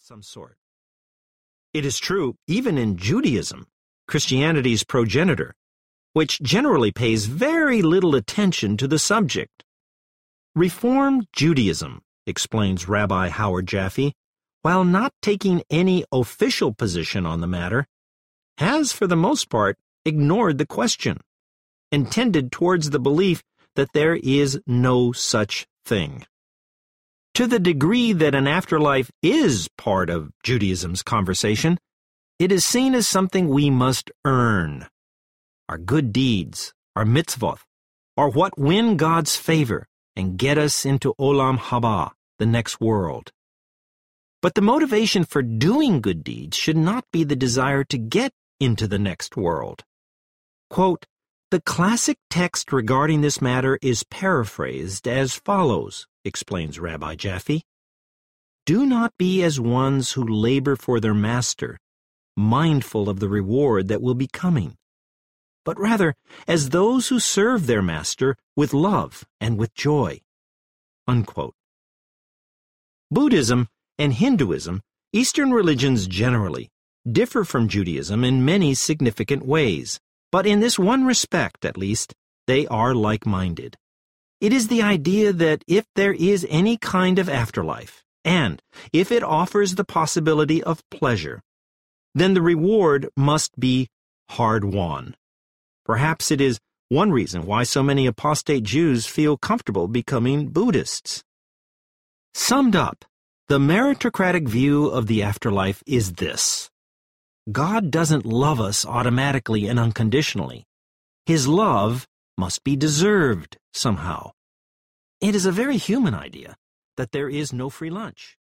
some sort. It is true, even in Judaism, Christianity's progenitor, which generally pays very little attention to the subject. Reformed Judaism, explains Rabbi Howard Jaffe, while not taking any official position on the matter, has for the most part ignored the question, and tended towards the belief that there is no such thing. To the degree that an afterlife is part of Judaism's conversation, it is seen as something we must earn. Our good deeds, our mitzvot, are what win God's favor and get us into Olam Haba, the next world. But the motivation for doing good deeds should not be the desire to get into the next world. Quote, "The classic text regarding this matter is paraphrased as follows," explains Rabbi Jaffe. "Do not be as ones who labor for their master, mindful of the reward that will be coming, but rather as those who serve their master with love and with joy." Unquote. Buddhism and Hinduism, Eastern religions generally, differ from Judaism in many significant ways, but in this one respect, at least, they are like-minded. It is the idea that if there is any kind of afterlife, and if it offers the possibility of pleasure, then the reward must be hard-won. Perhaps it is one reason why so many apostate Jews feel comfortable becoming Buddhists. Summed up, the meritocratic view of the afterlife is this: God doesn't love us automatically and unconditionally. His love must be deserved somehow. It is a very human idea that there is no free lunch.